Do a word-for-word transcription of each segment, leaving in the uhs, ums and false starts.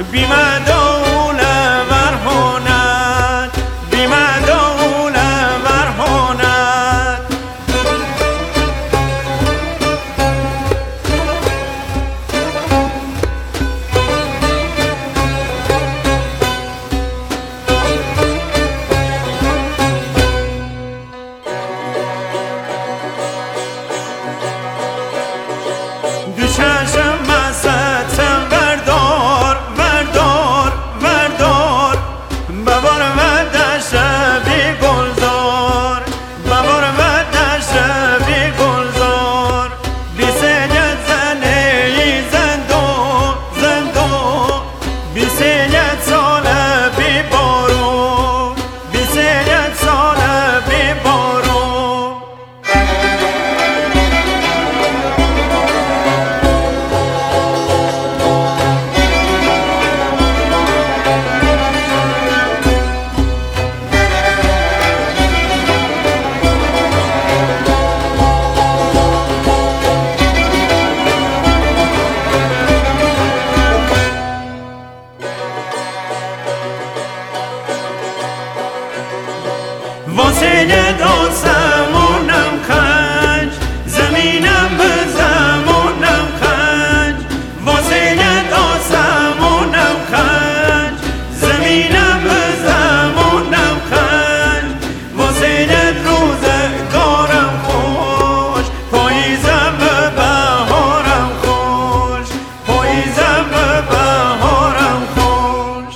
بیمدول ورهانت بیمدول ورهانت دو چشم مستم وردار وردار وردار ببار و دشت بی گلزار ببار و دشت بی گلزار بی سیت زنه ای زندو زندو بی سیت ساله بی بارو بی سیت ساله بی بارو واسه داستمونم خنج زمینم به زمونم خنج واسه داستمونم خنج زمینم به زمونم خنج واسه روزگارم خوش پاییزم به بهارم خوش پاییزم به بهارم خوش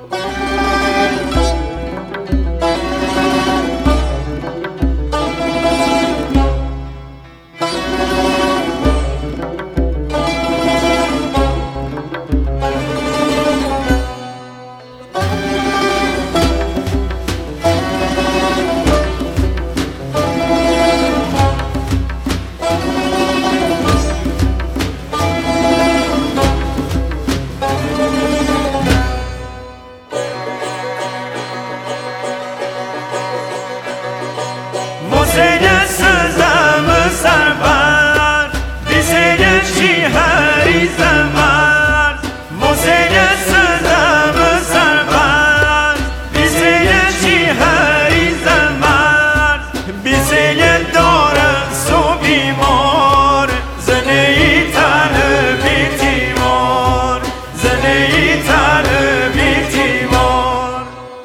واسه سزم سربر بیسه چی هری زمر واسه سزم سربر بیسه چی هری زمر بیسه داره سو بیمار زنه ای تن بی تیمار زنه ای تن بی تیمار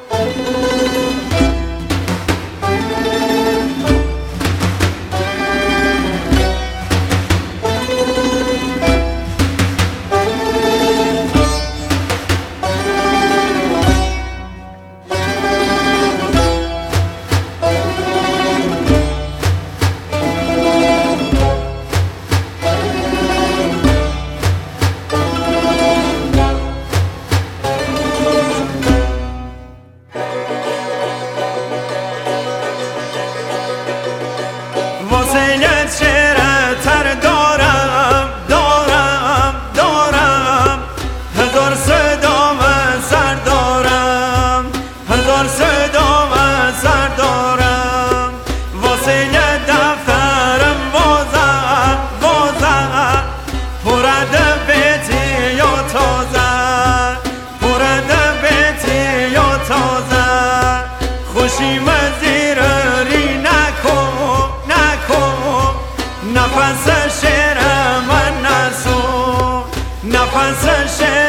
واسه چهره تر دارم دارم دارم هزار صدا و سر دارم هزار صدا و سر دارم واسه دفترم وازم وازم پرده بیتی یا تازه پرده بیتی یا تازه خوشی مزیر ری نکن نفس شعر من نسو نفس شعر